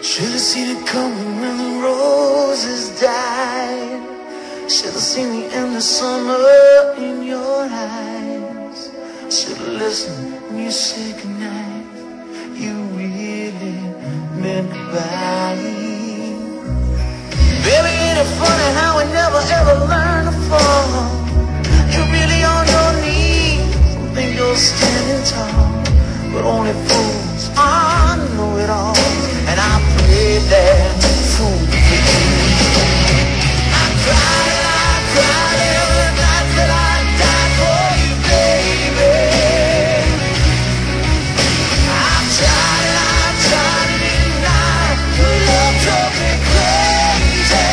Should've seen it coming when the roses died. Should've seen the end of summer in your eyes. Should've listened when you said goodnight. You really meant goodbye. Baby, ain't it funny how we never ever learn to fall? You're really on your knees and think you're standing tall, but only fools know it all. And I prayed that fool for you. I cried every night till I died for you, baby. I tried to deny your love drove me crazy,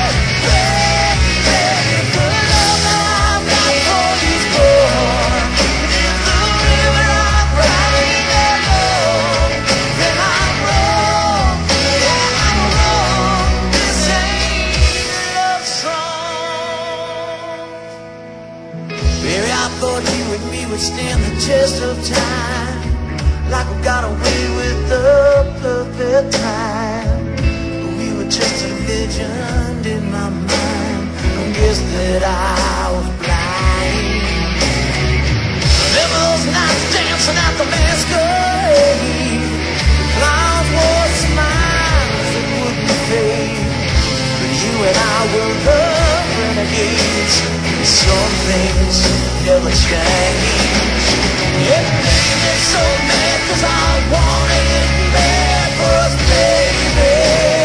baby. The love that I've got for you's gone. If the river I'm riding alone, then I'm wrong, yeah, I'm wrong. This ain't a love song. Baby, I thought you and me would stand the test of time, like we got away with the perfect time. But we were just a legend in my mind. I guess that I was blind. Remember those nights dancing at the masquerade? The clowns wore smiles that wouldn't fade, but you and I were the renegades. Some things never change. It made me so mad 'cause I wanted it bad for us, baby.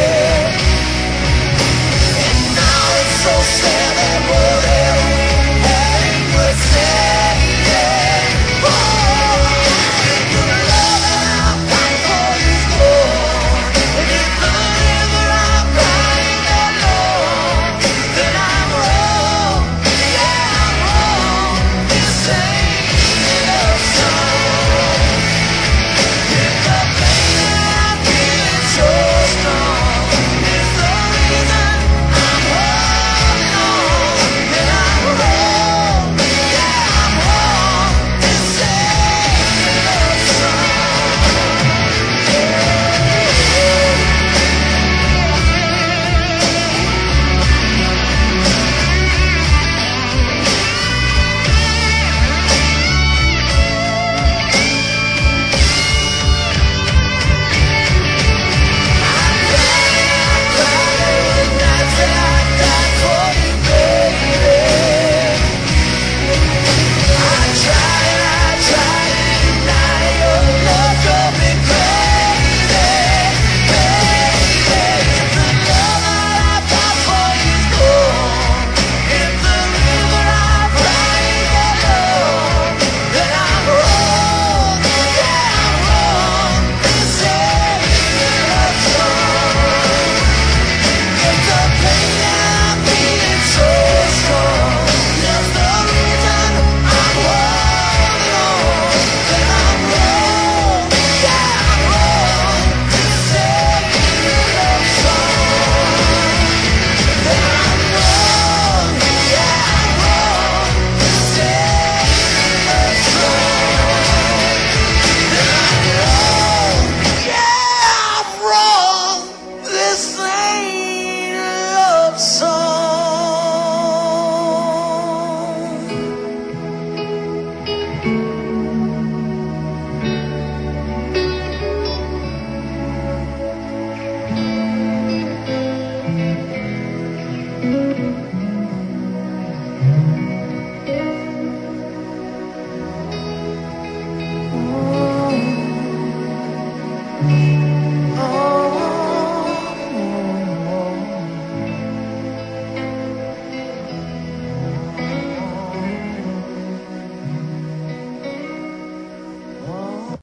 And now it's so sad that whatever we had ain't worth saying. Oh, the love that I've got for you's gone. And if the river I'm crying alone, then I'm wrong, yeah, I'm wrong. This ain't a love song. If the pain that I'm feeling so strong is the reason I'm holding on, then I'm wrong, yeah, I'm wrong. This ain't a love song. Song.